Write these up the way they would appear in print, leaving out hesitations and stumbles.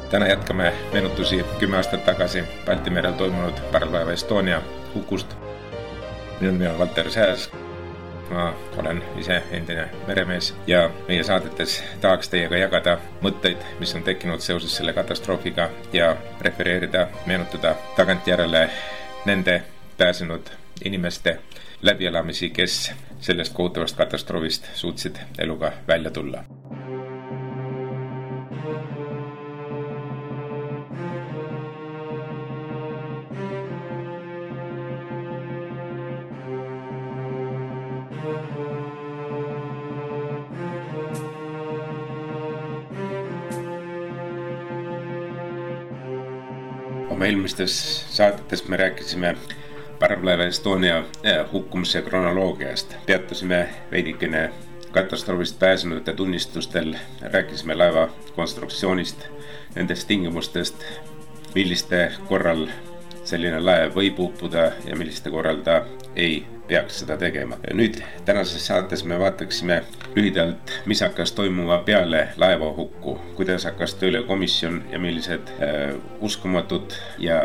Täna jätkame meenutusi 10 aastat tagasi Balti merel toimunud parvlaeva Estonia hukust. Minu nimi on Valter Sääs. Ma olen ise endine meremees ja meie saadetes tahaks teiega jagada mõtteid, mis on tekkinud seoses selle katastroofiga ja refereerida, meenutada tagantjärele nende pääsenud inimeste läbielamisi, kes sellest kohutavast katastroofist suutsid eluga välja tulla. Oma eelmistes saadetes me rääkisime parvlaeva Estonia hukkumise kronoloogiast. Peatusime veidikene katastroofist pääsenute tunnistustel, rääkisime laeva konstruktsioonist, nendest tingimustest, milliste korral selline laev võib uppuda ja milliste korral ta ei peaks seda tegema. Nüüd tänases saates me vaataksime lühidalt, mis hakkas toimuma peale laeva hukku, kuidas hakkas tööle komisjon ja millised uskumatud ja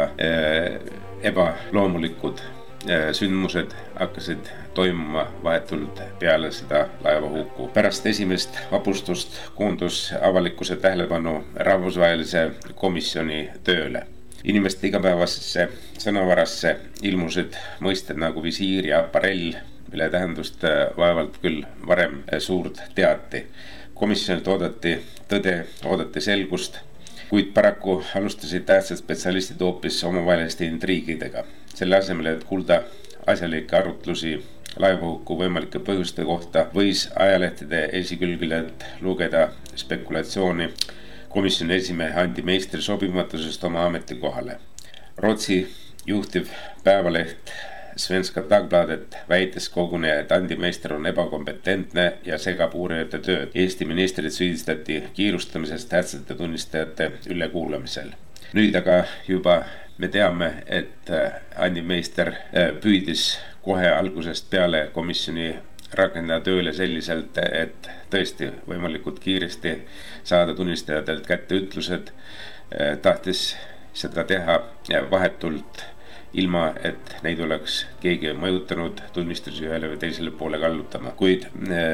ebaloomulikud sündmused hakkasid toimuma vahetult peale seda laeva hukku. Pärast esimest vapustust koondus avalikkuse tähelepanu rahvusvahelise komisjoni tööle. Inimeste igapäevasesse sõnavarasse ilmusid mõisted nagu visiir ja aparell, mille tähendust vaevalt küll varem suurt teati. Komisjonilt oodati tõde, oodati selgust, kuid paraku alustasid tähtsad spetsialistid hoopis omavaheliste intriigidega. Selle asemel, et kuulda asjalikke arutlusi laevahukku võimalike põhjuste kohta, võis ajalehtede esikülgedelt lugeda spekulatsiooni komisjoni esimehe Andi Meistri sobimatusest oma ametikohale. Rootsi juhtiv päevaleht Svenska Dagbladet väites koguni, et Andi Meister on ebakompetentne ja segab uurijate tööd. Eesti ministrid süüdistati kiirustamisest tähtsate tunnistajate ülekuulamisel. Nüüd aga juba me teame, et Andi Meister püüdis kohe algusest peale komisjoni rakendada tööle selliselt, et tõesti võimalikult kiiresti saada tunnistajatelt kätte ütlused, tahtis seda teha vahetult ilma, et neid oleks keegi mõjutanud tunnistusi ühele või teisele poole kallutama. Kuid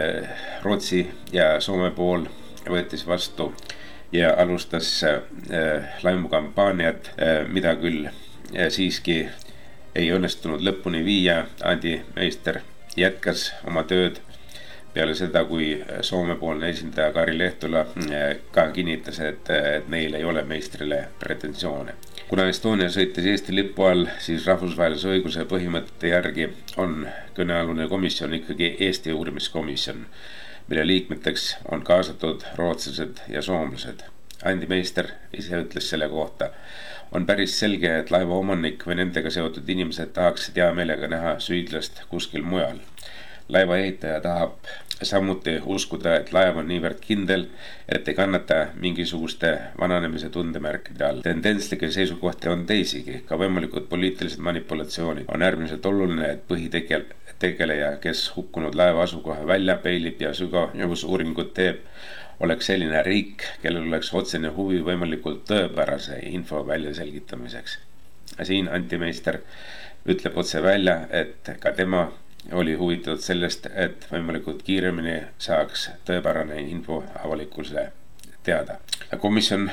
Rootsi ja Soome pool võttis vastu ja alustas laimukampaaniat, mida küll siiski ei õnnestunud lõpuni viia. Andi Meister jätkas oma tööd peale seda, kui Soome-poolne esindaja Kari Lehtola ka kinnitas, et neil ei ole Meistrile pretensioone. Kuna Estonia sõitis Eesti lipu all, siis rahvusvahelise õiguse põhimõtete järgi on kõnealune komisjon ikkagi Eesti uurimiskomisjon, mille liikmeteks on kaasatud rootslased ja soomlased. Andi Meister ise ütles selle kohta: on päris selge, et laeva omanik või nendega seotud inimesed tahaksid hea meelega näha süüdlast kuskil mujal. Laeva ehitaja tahab samuti uskuda, et laev on niivõrd kindel, et ei kannata mingisuguste vananemise tundemärkide all. Tendentslikke seisukohti on teisigi, ka võimalikud poliitilised manipulatsioonid. On äärmiselt oluline, et põhitegeleja, kes hukkunud laeva asukoha välja peilib ja sügavusuuringut teeb, oleks selline riik, kellel oleks otsene huvi võimalikult tõepärase info välja selgitamiseks. Siin Andi Meister ütleb otse välja, et ka tema oli huvitatud sellest, et võimalikult kiiremini saaks tõepärane info avalikkusele teada. Komisjon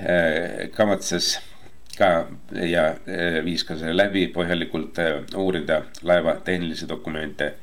kavatses ka ja viis ka selle läbi põhjalikult uurida laeva tehnilisi dokumente,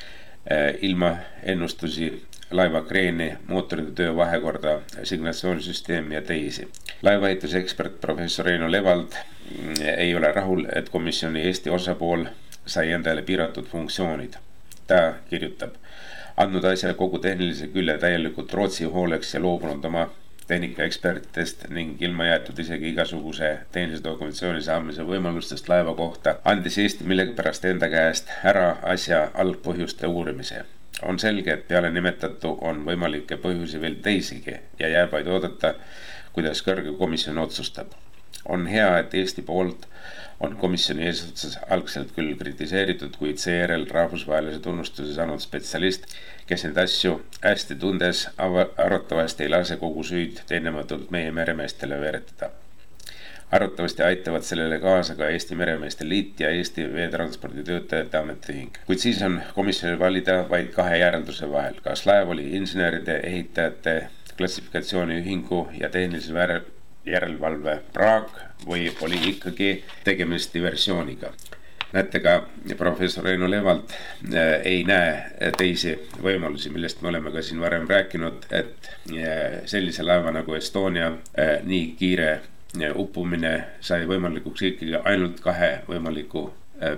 ilma ennustusi, laeva kreeni, mootorite töö vahekorda, signatsioonisüsteemi ja teisi. Laevaehituse ekspert professor Eino Levald ei ole rahul, et komisjoni Eesti osapool sai endale piiratud funktsioonid. Ta kirjutab: andnud asjale kogu tehnilise külje täielikult Rootsi hooleks ja loobunud oma tehnikaekspertidest ning ilma jäetud isegi igasuguse tehnilise dokumentatsiooni saamise võimalustest laeva kohta, andis Eesti millegipärast enda käest ära asja algpõhjuste uurimise. On selge, et peale nimetatu on võimalikke põhjusi veel teisigi ja jääb vaid oodata, kuidas kõrge komisjon otsustab. On hea, et Eesti poolt on komisjoni eesotsas algselt küll kritiseeritud, kuid seejärel rahvusvahelise tunnustuse saanud spetsialist, kes neid asju hästi tundes arvatavasti ei lase kogu süüd teenematult meie meremeestele veeretada. Arvatavasti aitavad sellele kaasa ka Eesti Meremeeste Liit ja Eesti Veetranspordi Töötajate Ametiühing. Kuid siis on komisjonil valida vaid kahe järelduse vahel, kas laev oli inseneride, ehitajate, klassifikatsiooniühingu ja tehnilise järelevalve praak või oli ikkagi tegemist diversiooniga. Näete ka professor Reino Levalt ei näe teisi võimalusi, millest me oleme ka siin varem rääkinud, et sellise laeva nagu Estonia nii kiire uppumine sai võimalikuks ikkagi ainult kahe võimaliku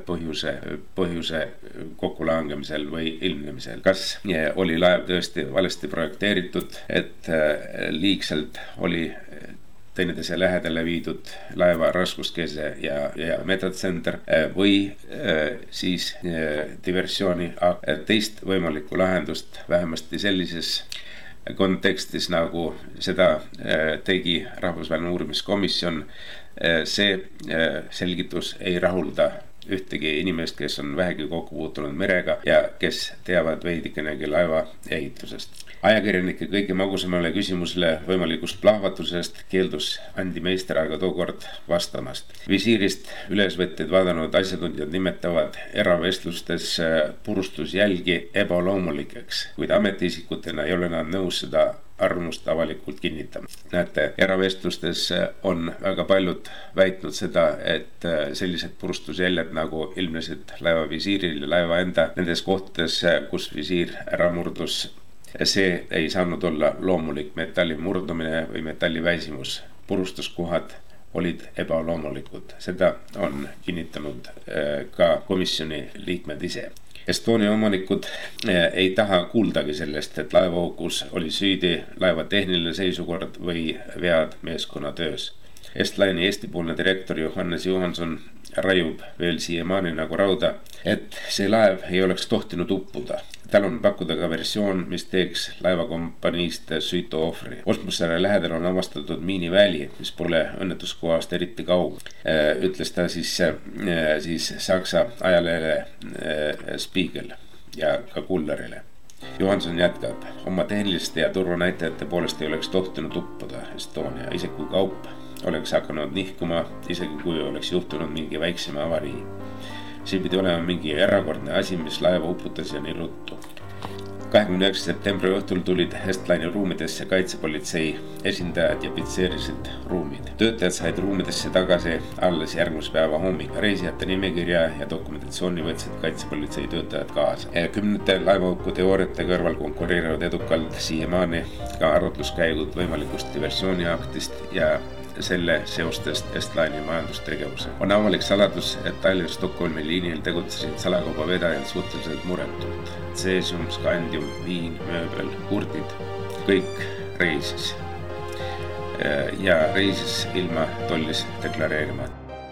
põhjuse kokkulangemisel või ilmnemisel. Kas oli laev tõesti valesti projekteeritud, et liigselt oli teineteise lähedale viidud laeva raskuskeese ja metatsenter või siis diversiooni teist võimalikku lahendust vähemasti sellises kontekstis, nagu seda tegi rahvusvaheline uurimiskomisjon. See selgitus ei rahulda ühtegi inimest, kes on vähegi kokku puutunud merega ja kes teavad veidikenegi laeva ehitusest. Ajakirjanike kõige magusamale küsimusele võimalikust plahvatusest keeldus Andi Meister aga tookord vastamast. Visiirist ülesvõtteid vaadanud asjatundjad nimetavad eravestlustes purustusjälgi ebaloomulikeks, kuid ametiisikutena ei ole nad nõus seda arvamust avalikult kinnitama. Näete, eravestlustes on väga paljud väitnud seda, et sellised purustusjäljed nagu ilmnesid laeva visiiril ja laeva enda nendes kohtades, kus visiir ära murdus, see ei saanud olla loomulik metalli murdumine või metalli väsimus. Purustuskohad olid ebaloomulikud. Seda on kinnitanud ka komisjoni liikmed ise. Estonia omanikud ei taha kuuldagi sellest, et laevahukus oli süüdi laeva tehniline seisukord või vead meeskonnatöös. Estline'i Eesti-poolne direktor Johannes Johanson raiub veel siiamaani nagu rauda, et see laev ei oleks tohtinud uppuda. Tal on pakkuda ka versioon, mis teeks laevakompaniist süütu ohvri. Osmussaare lähedal on avastatud miiniväli, mis pole õnnetuskohast eriti kaugel, ütles ta siis Saksa ajalehele Spiegel ja ka Kullerile. Johanson jätkab, oma tehniliste ja turvanäitajate poolest ei oleks tohtinud uppuda Estonia, isegi kui kaup oleks hakanud nihkuma, isegi kui oleks juhtunud mingi väiksema avarii. See pidi olema mingi erakordne asi, mis laeva uputas ja nii ruttu. 29. septembri õhtul tulid Estline'i ruumidesse kaitsepolitsei esindajad ja pitseerisid ruumid. Töötajad said ruumidesse tagasi alles järgmise päeva hommik. Reisijate nimekirja ja dokumentatsiooni võtsid kaitsepolitsei töötajad kaasa. Kümnete laevahuku teooriate kõrval konkureerivad edukalt siiamaani ka arvutluskäigud võimalikust diversiooniaktist ja selle seostest Estline'i majandustegevuse. On avalik saladus, et Tallinna-Stockholmi liinil tegutsesid salakaubavedajad suhteliselt muretult. Cesium, Scandium, viin, mööbel, kurdid, kõik reisis. Ja reisis ilma tollis deklareerimata.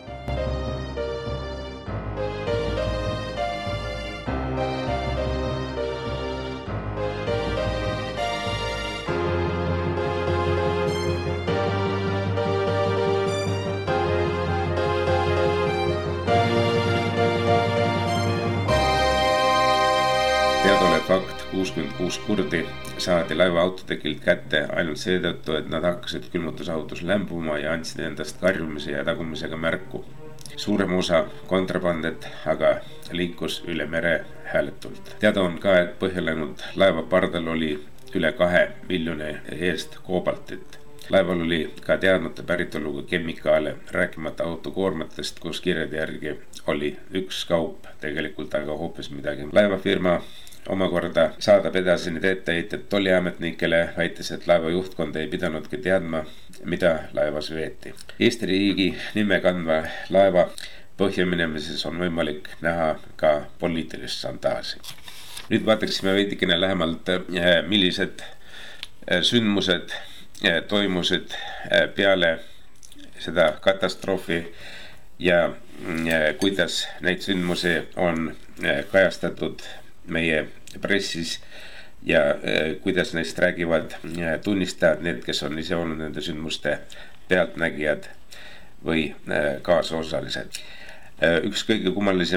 Fakt, 66 kurdi saadi laeva autotekilt kätte ainult seetõttu, et nad hakkasid külmutusautos lämbuma ja andsid endast karjumise ja tagumisega märku. Suurem osa kontrabandet aga liikus üle mere hääletult. Teada on ka, et põhjalenud laeva pardal oli üle 2 miljoni eest koobaltit. Laeval oli ka teadmata päritoluga kemikaale, rääkimata autokoormatest, kus kirjade järgi oli üks kaup, tegelikult aga hoopis midagi. Laevafirma omakorda saadab edasi need etteheited tolliametnikele, väites, et laeva juhtkond ei pidanudki teadma, mida laevas veeti. Eesti riigi nime kandva laeva põhjaminemises on võimalik näha ka poliitilist šantaaži. Nüüd vaataksime veidikene lähemalt, millised sündmused toimusid peale seda katastroofi ja kuidas neid sündmusi on kajastatud meie pressis ja kuidas neist räägivad tunnistajad, need, kes on ise olnud nende sündmuste pealtnägijad või kaasosalised. Üks kõige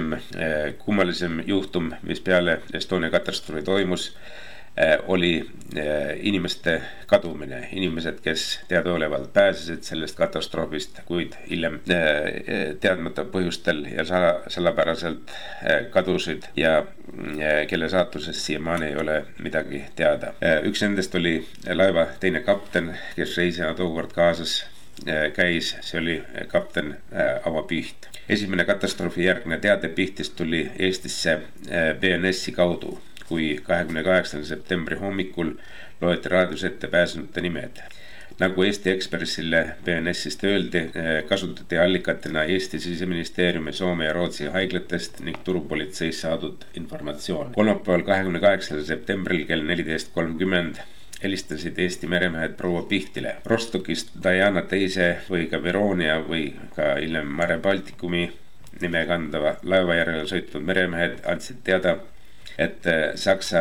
kummalisem juhtum, mis peale Estonia katastroofi toimus, oli inimeste kadumine. Inimesed, kes teadaolevalt pääsesid sellest katastroofist, kuid hiljem teadmata põhjustel ja salapäraselt kadusid ja kelle saatusest siiamaani ei ole midagi teada. Üks nendest oli laeva teine kapten, kes reisijana tookord kaasas käis, see oli kapten Avo Piht. Esimene katastroofi järgne teade Pihtist tuli Eestisse BNS-i kaudu, kui 28. septembri hommikul loeti raadios ette pääsenute nimed. Nagu Eesti Ekspressile BNS-ist öeldi, kasutati allikatena Eesti Siseministeeriumi, Soome ja Rootsi haiglatest ning turupolitseist saadud informatsioon. Kolmapäeval 28. septembril kell 14.30 helistasid Eesti meremehed proua Pihtile. Rostokist Diana teise või ka Veronia või ka hiljem Mare Balticumi nime kandava laeva järele sõitnud meremehed andsid teada, et Saksa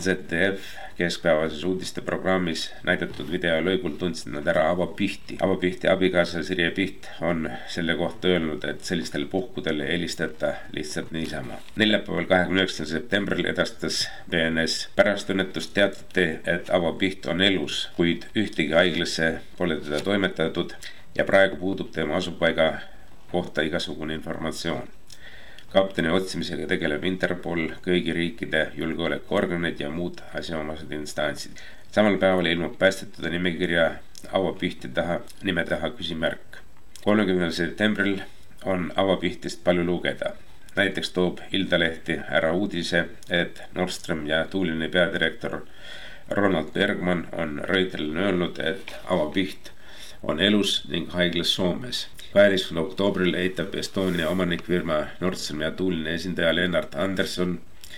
ZDF keskpäevases uudisteprogrammis näidatud videolõigul tundsid nad ära Avo Pihti. Avo Pihti abikaasa Sirje Piht on selle kohta öelnud, et sellistel puhkudel ei helistata lihtsalt niisama. Neljapäeval 29. septembril edastas BNS. Pärast õnnetust teatati, et Avo Piht on elus, kuid ühtegi haiglasse pole teda toimetatud ja praegu puudub tema asupaiga kohta igasugune informatsioon. Kapteni otsimisega tegeleb Interpol, kõigi riikide julgeolekuorganid ja muud asjaomased instantsid. Samal päeval ilmub päästetude nimekirja Avo Pihti nime taha küsimärk. 30. septembril on Avo Pihtist palju lugeda. Näiteks toob Iltalehti ära uudise, et Nordström ja Tuulini peadirektor Ronald Bergman on Reuterile öelnud, et Avo Piht on elus ning haiglas Soomes. 12. oktoobril eitab Estonia omanikfirma Nordström ja Tuuline esindaja Lennart Andersson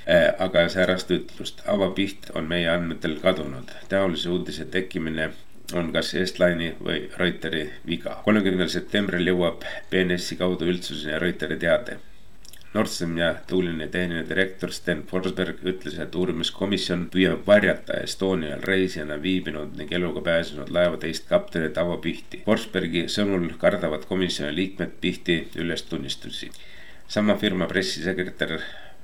aga säärast ütlust. Avo Piht on meie andmetel kadunud. Taolise uudise tekkimine on kas Estline'i või Reuteri viga. 30. septembril jõuab BNS-i kaudu üldsuseni Reuteri teade. Nordström ja Tuuline tehniline direktor Sten Forsberg ütles, et uurimiskomisjon püüab varjata Estonial reisijana viibinud ning eluga pääsenud laeva teist kaptenit Avo Pihti. Forsbergi sõnul kardavad komisjoni liikmed Pihti ülestunnistusi. Sama firma pressisekretär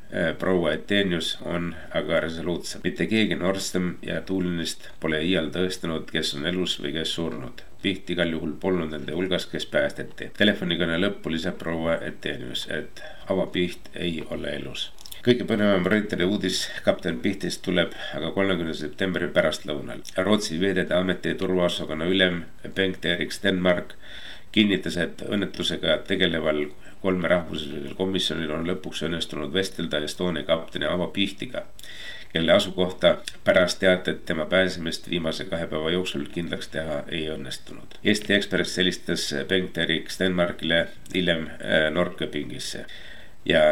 proua Etenius on aga resoluutsem. Mitte keegi Nordström ja Tuulinist pole iial tõestanud, kes on elus või kes surnud. Piht igal juhul polnud nende hulgas, kes päästeti. Telefonikõne lõppu lisab proua Etenius, et Avo Piht ei ole elus. Kõige põnevam Reuteri uudis kapten Pihtist tuleb aga 30. septembri pärastlõunal. Rootsi Veeteede Ameti turvaosakonna ülem Bengt-Erik Stenmark kinnitas, et õnnetusega tegeleval kolmerahvuslisel komisjonil on lõpuks õnnestunud vestelda Estonia kapteni Avo Pihtiga, kelle asukohta pärast teatet tema pääsemist viimase 2 päeva jooksul kindlaks teha ei õnnestunud. Eesti Ekspress helistas Bengt-Erik Stenmarkile hiljem Norrköpingisse ja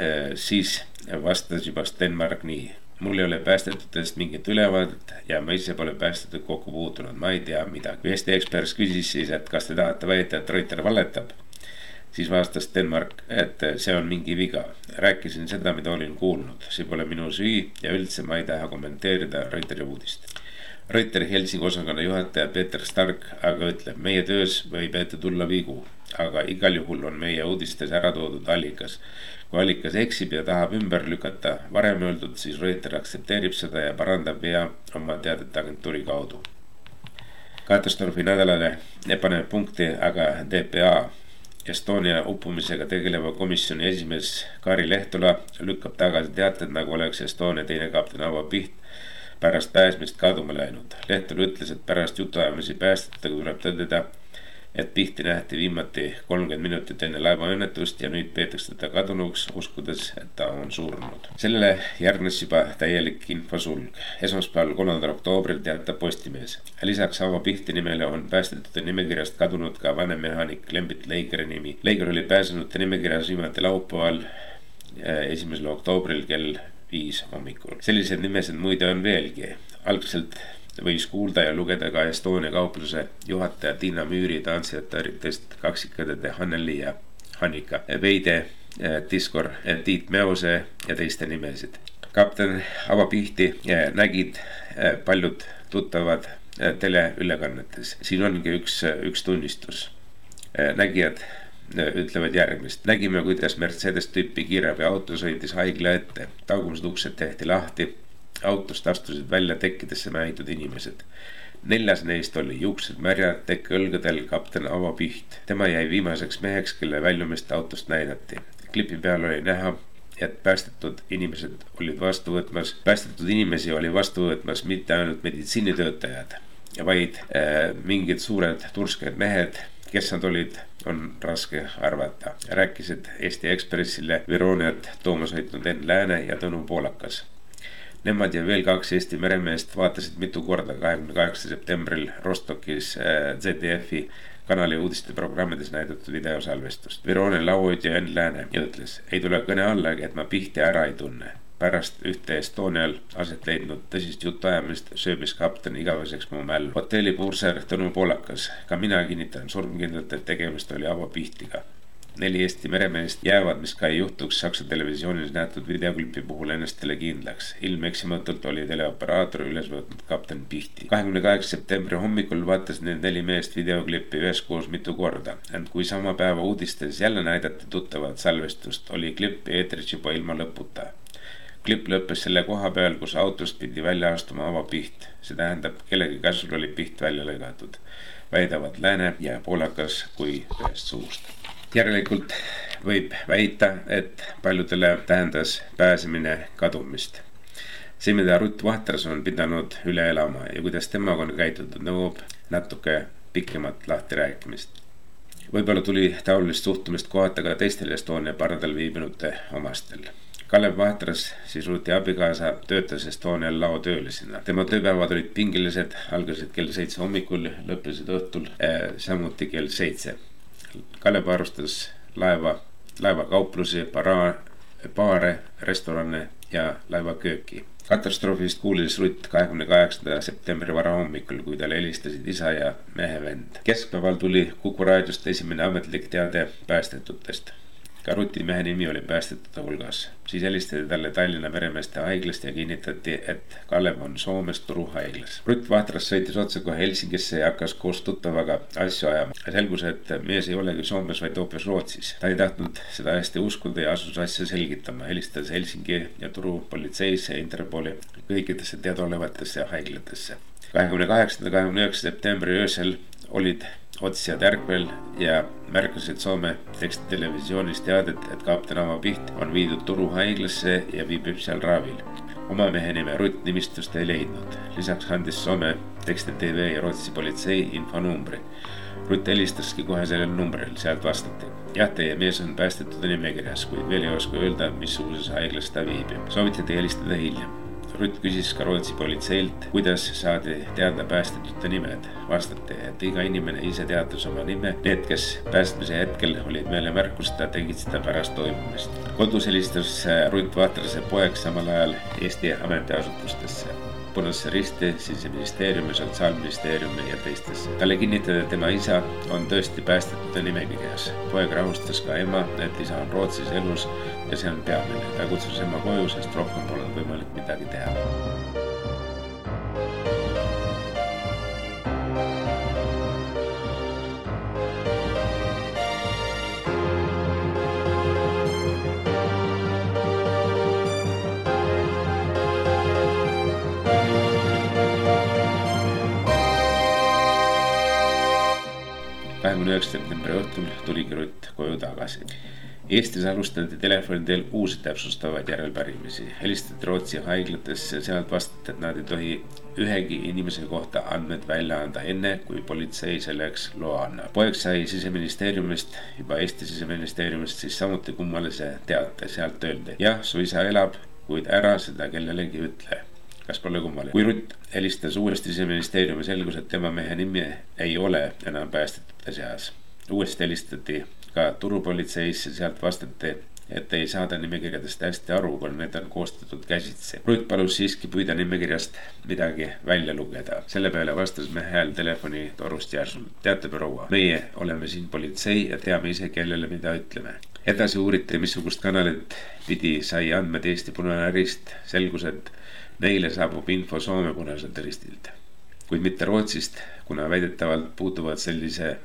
siis vastas juba Stenmark nii. Mul ei ole päästetudest mingit ülevaadet ja ma ise pole päästetud kokku puutunud, ma ei tea midagi. Eesti Ekspress küsis siis, et kas te tahate väita, et Reuter valetab? Siis vastas Stenmark, et see on mingi viga. Rääkisin seda, mida olin kuulnud. See pole minu süü ja üldse ma ei taha kommenteerida Reuteri uudist. Reuteri Helsingi osakonna juhataja Peeter Stark aga ütleb, meie töös võib ette tulla vigu, aga igal juhul on meie uudistes ära toodud allikas. Kui allikas eksib ja tahab ümber lükata varem öeldud, siis Reuter aktsepteerib seda ja parandab vea oma teadete agentuuri kaudu. Katastroofi nädalale paneb punkti aga DPA. Estonia uppumisega tegeleva komisjoni esimees Kari Lehtola lükkab tagasi teated, nagu oleks Estonia teine kapten Avo Piht pärast pääsmist kaduma läinud. Lehtola ütles, et pärast jutuajamisi päästetega tuleb tõdeda, et Pihti nähti viimati 30 minutit enne laevaõnnetust ja nüüd peetakse ta kadunuks, uskudes, et ta on surnud. Sellele järgnes juba täielik infosulg. Esmaspäeval 3. oktoobril teatab Postimees. Lisaks Avo Pihti nimele on päästetute nimekirjast kadunud ka vanemehaanik Lembit Leigeri nimi. Leiger oli pääsenute nimekirjas viimati laupäeval 1. oktoobril kell 5 hommikul. Sellised nimesid muide on veelgi. Algselt võis kuulda ja lugeda ka Estonia kaupluse juhataja Tiina Müüri tantsijatest kaksikõdede Hanneli ja Hannika, Veide, Tiskor, Tiit Meose ja teiste nimesid. Kapten Avo Pihti nägid paljud tuttavad teleülekannetes. Siin ongi üks tunnistus. Nägijad ütlevad järgmist. Nägime, kuidas Mercedes tüüpi kiirabiauto sõitis haigla ette. Tagused uksed tehti lahti. Autost astusid välja tekkidesse mähitud inimesed. 4 neist oli juuksed märjad, tekke õlgadel kapten Avo Piht. Tema jäi viimaseks meheks, kelle väljumist autost näidati. Klipi peal oli näha, et päästetud inimesi oli vastu võtmas mitte ainult meditsiinitöötajad, vaid mingid suured tursked mehed. Kes nad olid, on raske arvata. Rääkisid Eesti Ekspressile Veroniat tooma sõitnud Enn Lääne ja Tõnu Poolakas. Nemad ja veel 2 Eesti meremeest vaatasid mitu korda 28. septembril Rostokis ZDF-i kanali uudisteprogrammides näidatud videosalvestust. Verone lauhoidja Enn Lääne ütles, ei tule kõne allagi, et ma Pihti ära ei tunne. Pärast ühte Estonial aset leidnud tõsist jutuajamist sööbis kapten igaveseks mu mällu. Hotelli puurser Tõnu Poolakas, ka mina kinnitan surmkindlalt, et tegemist oli Avo Pihtiga. 4 Eesti meremeest jäävad, mis ka ei juhtuks Saksa televisioonis nähtud videoklipi puhul ennastele kindlaks. Ilmeksimatult oli teleoperaator üles võtnud kapten Pihti. 28. septembri hommikul vaatas need 4 meest videoklippi üheskoos mitu korda. Ent kui sama päeva uudistes jälle näidati tuttavat salvestust, oli klipp eetris juba ilma lõputa. Klipp lõppes selle koha peal, kus autost pidi välja astuma Avo Piht. See tähendab, kellegi käsul oli Piht välja lõigatud. Väidavad Lääne ja Poolakas kui ühest suust. Järelikult võib väita, et paljudele tähendas pääsemine kadumist. See, mida Rutt Vahtras on pidanud üle elama ja kuidas temaga on käitutud, nõuab natuke pikemat lahtirääkimist. Võib-olla tuli taolist suhtumist kohata ka teistel Estonia pardal viibinute omastel. Kalev Vahtras, siis Ruti abikaasa, töötas Estonial laotöölisena. Tema tööpäevad olid pingilised, algasid kell 7 hommikul, lõppesid õhtul, samuti kell 7. Kalev varustas laevakauplusi, baare, restorane ja laevakööki. Katastroofist kuulis Rutt 28. septembri varahommikul, kui talle helistasid isa ja mehevend. Keskpäeval tuli Kuku raadiost esimene ametlik teade päästetutest. Ka Ruti mehe nimi oli päästetute hulgas. Siis helistati talle Tallinna meremeeste haiglast ja kinnitati, et Kalev on Soomes Turu haiglas. Rutt Vahtras sõitis otse kohe Helsingisse ja hakkas koos tuttavaga asju ajama. Selgus, et mees ei olegi Soomes, vaid hoopis Rootsis. Ta ei tahtnud seda hästi uskuda ja asus asja selgitama. Helistas Helsingi ja Turu politseisse, Interpoli, kõikidesse teadaolevatesse haiglatesse. 28. ja 29. septembri öösel olid otsijad ärkvel ja märkasid Soome tekstitelevisioonis teadet, et kapten Avo Piht on viidud Turu haiglasse ja viibib seal raavil. Oma mehe nime Rutt nimistust ei leidnud. Lisaks andis Soome teksti TV ja Rootsi politsei infonumbri. Rutt helistaski kohe sellel numbril, sealt vastati. Jah, teie mees on päästetud nimekirjas, kuid veel ei oska öelda, missuguses haiglas ta viibib. Soovitati helistada hiljem. Rutt küsis ka Rootsi politseilt, kuidas saadi teada päästetute nimed. Vastati, et iga inimene ise teatas oma nime. Need, kes päästmise hetkel olid meile märkusta, tegid seda pärast toimumist. Kodus helistas Rutt Vahtrase poeg samal ajal Eesti ametiasutustesse. Punase Risti, Siseministeeriumi, Sotsiaalministeeriumi ja teistesse. Talle kinnitati, et tema isa on tõesti päästetute nimekirjas. Poeg rahustas ka ema, et isa on Rootsis elus ja see on peamine. Ta kutsus ema koju, sest rohkem pole võimalik midagi teha. Septembri õhtul tuligi Rutt koju tagasi. Eestis alustati telefoni teel uusi täpsustavaid järelpärimisi. Helistati Rootsi haiglatesse, sealt vastati, et nad ei tohi ühegi inimese kohta andmed välja anda enne, kui politsei selleks loa annab. Poeg sai Siseministeeriumist, juba Eesti Siseministeeriumist, siis samuti kummalise teate. Sealt öeldi, jah, su isa elab, kuid ära seda kellelegi ütle. Kas pole kummaline? Kui Rutt helistas uuesti Siseministeeriumi, selgus, et tema mehe nimi ei ole enam päästetute seas. Uuesti helistati ka Turu politseisse, sealt vastati, et ei saada nimekirjadest hästi aru, kui need on koostatud käsitsi. Rutt palus siiski püüda nimekirjast midagi välja lugeda. Selle peale vastas mehe hääl telefoni torust järsult. Teate, proua, meie oleme siin politsei ja teame ise, kellele mida ütleme. Edasi uuriti, missugust kanalit pidi sai andmed Eesti Punane Rist. Selgus, et neile saabub info Soome Punaselt Ristilt, kuid mitte Rootsist, kuna väidetavalt puutuvad sellise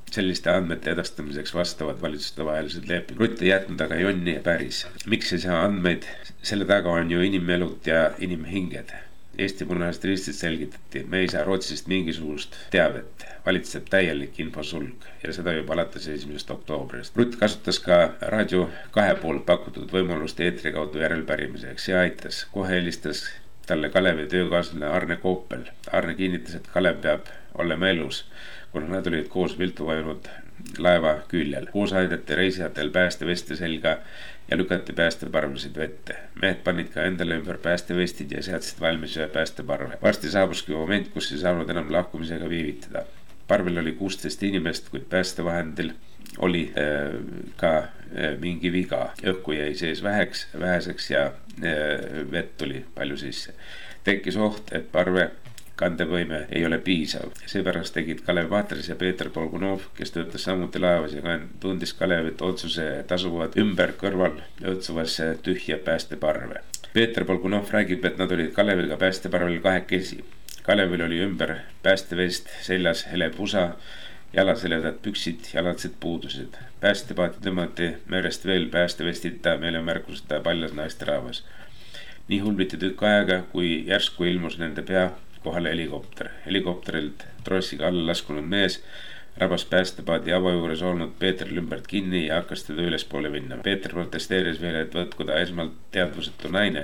selliste andmete edastamiseks vastavad valitsuste vahelised lepingud. Rutt ei jätnud aga jonni ja päris. Miks ei saa andmeid? Selle taga on ju inimelud ja inimhinged. Eesti Punasest Ristist selgitati, me ei saa Rootsist mingisugust teavet, valitseb täielik infosulg ja seda juba alates 1. oktoobrist. Rutt kasutas ka Raadio 2 poolt pakutud võimalust eetri kaudu järelpärimiseks ja aitas. Kohe helistas talle Kalevi töökaaslane Arne Koopel. Arne kinnitas, et Kalev peab olema elus, kuna nad olid koos viltu vajunud laeva küljel. Koos aidati reisijatel päästeveste selga ja lükati päästeparvesid vette. Mehed panid ka endale ümber päästevestid ja seadsid valmis ühe päästeparve. Varsti saabuski moment, kus ei saanud enam lahkumisega viivitada. Parvel oli 16 inimest, kuid päästevahendil oli ka mingi viga. Õhku jäi sees väheseks ja vett tuli palju sisse. Tekkis oht, et parve kandevõime ei ole piisav. Seepärast tegid Kalev Vaatris ja Peeter Polgunov, kes töötas samuti laevas ja tundis Kalevit otsuse tasuvad ümber kõrval õõtsuvasse tühja päästeparve. Peeter Polgunov räägib, et nad olid Kaleviga päästeparvel kahekesi. Kalevil oli ümber päästevest, seljas hele pusa, jalaseledad püksid, jalatsid puudusid. Päästepaati tõmmati merest veel päästevestita, meelemärkuseta paljas naisterahvas. Nii hulbiti tükk aega, kui järsku ilmus nende pea kohale helikopter. Helikopterilt trossiga alla laskunud mees rabas päästepaadi ava juures olnud Peeter Lümbert kinni ja hakkas teda ülespoole minna. Peeter protesteeris veel, et võtku ta esmalt teadvusetu naine,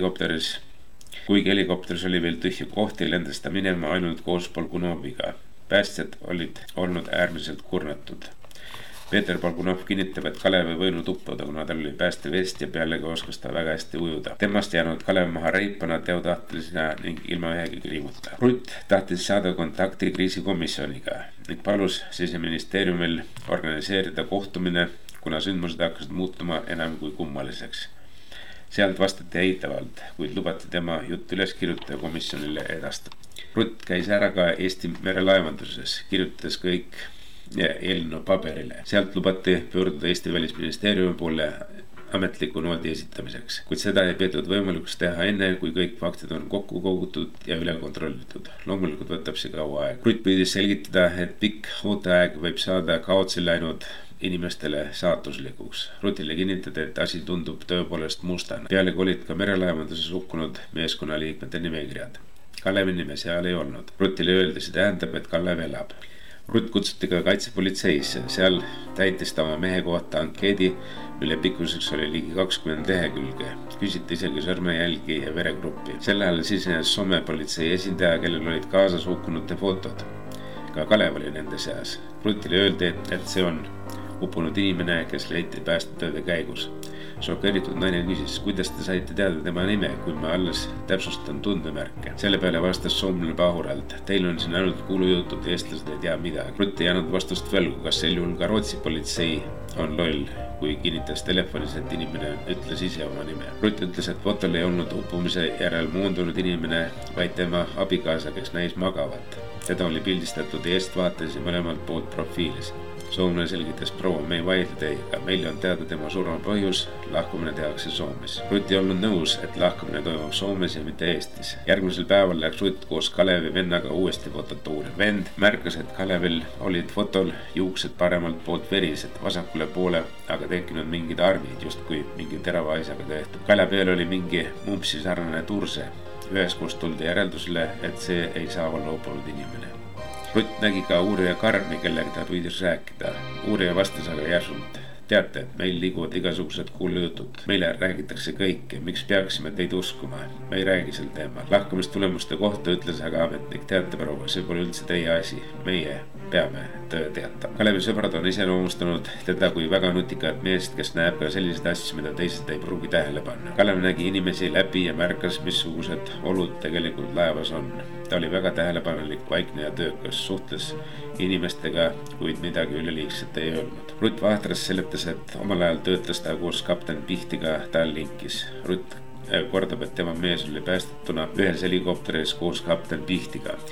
kuigi helikopteris oli veel tühju kohti, lendas ta minema ainult koos Polgunoviga. Päästjad olid olnud äärmiselt kurnatud. Peeter Polgunov kinnitab, et Kalev ei võinud uppuda, kuna tal oli päästevest ja pealegi oskas ta väga hästi ujuda. Temast jäänud Kalev maha reipana, teotahtelisena ning ilma ühegi kriimuta. Rutt tahtis saada kontakti kriisikomisjoniga ning palus Siseministeeriumil organiseerida kohtumine, kuna sündmused hakkasid muutuma enam kui kummaliseks. Sealt vastati eitavalt, kuid lubati tema jutt üles kirjutada komisjonile edastada. Rutt käis ära ka Eesti merelaevanduses, kirjutades kõik eelnõu paberile. Sealt lubati pöörduda Eesti Välisministeeriumi poole ametliku noodi esitamiseks, kuid seda ei peetud võimalikuks teha enne, kui kõik faktid on kokku kogutud ja üle kontrollitud. Loomulikult võtab see kaua aega. Rutt püüdis selgitada, et pikk ooteaeg võib saada kaotsi läinud inimestele saatuslikuks. Rutile kinnitati, et asi tundub tõepoolest mustana. Pealegi olid ka merelaevanduses hukkunud meeskonnaliikmete nimekirjad. Kalevi nime seal ei olnud. Rutile öeldi, see tähendab, et Kalev elab. Rutt kutsuti ka kaitsepolitseisse, seal täitis ta oma mehe kohta ankeedi, mille pikkuseks oli ligi 20 lehekülge. Küsiti isegi sõrmejälgi ja veregruppi. Sel ajal sisenes Soome politsei esindaja, kellel olid kaasas hukkunute fotod. Ka Kalev oli nende seas. Rutile öeldi, et see on uppunud inimene, kes leiti päästetööde käigus. Šokeeritud naine küsis, kuidas te saite teada tema nime, kui ma alles täpsustan tundemärke. Selle peale vastas soomlane pahuralt. Teil on siin ainult kuulujutud, eestlased ei tea midagi. Rutt ei jäänud vastust võlgu, kas sel juhul ka Rootsi politsei on loll, kui kinnitas telefonis, et inimene ütles ise oma nime. Rutt ütles, et fotol ei olnud uppumise järel moondunud inimene, vaid tema abikaasa, kes näis magavat. Teda oli pildistatud eestvaates ja mõlemalt poolt profiilis. Soomlane selgitas, proua, me ei vaidle teiega, meile on teada tema surma põhjus, lahkumine tehakse Soomes. Rutt ei olnud nõus, et lahkumine toimub Soomes ja mitte Eestis. Järgmisel päeval läks Rutt koos Kalevi vennaga uuesti fotot uurima. Vend märkas, et Kalevil olid fotol juuksed paremalt poolt verised, vasakule poole aga tekkinud mingid arvid, justkui mingi terava asjaga tehtud. Kalev veel oli mingi mumpsi sarnane turse. Üheskoos tuldi järeldusele, et see ei saa olla uppunud inimene. Rutt nägi ka uurija Karmi, kellega ta püüdis rääkida. Uurija vastas aga järsult. Teate, et meil liiguvad igasugused kuulujutud. Meile räägitakse kõike, miks peaksime teid uskuma. Me ei räägi sel teemal. Lahkumistulemuste kohta ütles aga ametnik. Teate, proua, see pole üldse teie asi. Meie peame töö teatama. Kalevi sõbrad on iseloomustanud teda kui väga nutikat meest, kes näeb ka selliseid asju, mida teised ei pruugi tähele panna. Kalev nägi inimesi läbi ja märkas, missugused olud tegelikult laevas on. Ta oli väga tähelepanelik, vaikne ja töökas, suhtles inimestega, kuid midagi üleliigset ei öelnud. Rutt Vahtras seletas, et omal ajal töötas ta koos kapten Pihtiga Tallinkis. Rutt kordab, et tema mees oli päästetuna ühes helikopteris koos kapten Pihtiga.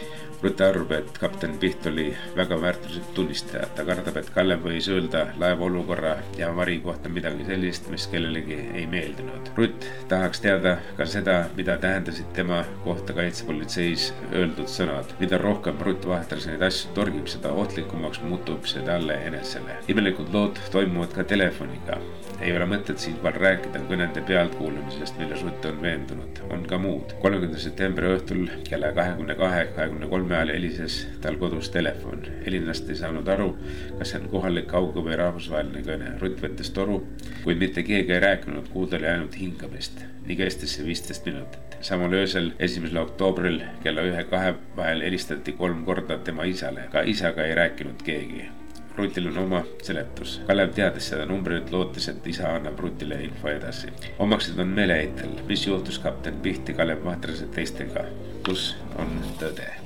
Rutt arvab, et kapten Piht oli väga väärtuslik tunnistaja. Ta kardab, et Kalev võis öelda laeva olukorra ja avari kohta midagi sellist, mis kellelegi ei meeldinud. Rutt tahaks teada ka seda, mida tähendasid tema kohta kaitsepolitseis öeldud sõnad. Mida rohkem Rutt Vahtras neid asju torgib, seda ohtlikumaks muutub see talle enesele. Imelikud lood toimuvad ka telefoniga. Ei ole mõtet siinkohal rääkida kõnede pealtkuulamisest, milles Rutt on veendunud. On ka muud. 30. septembri õhtul kella 22-23 ajal helises tal kodus telefon. Helinast ei saanud aru, kas see on kohalik, kauge või rahvusvaheline kõne. Rutt võttis toru, kuid mitte keegi ei rääkinud, kuulda oli ainult hingamist. Nii kestis see 15 minutit. Samal öösel 1. oktoobril kella 1-2 vahel helistati 3 korda tema isale. Ka isaga ei rääkinud keegi. Rutil on oma seletus. Kalev teadis seda numbrit, lootes, et isa annab Rutile info edasi. Omaksed on meeleheitel, mis juhtus kapten Pihti, Kalev Vahtras ja teistega. Kus on tõde?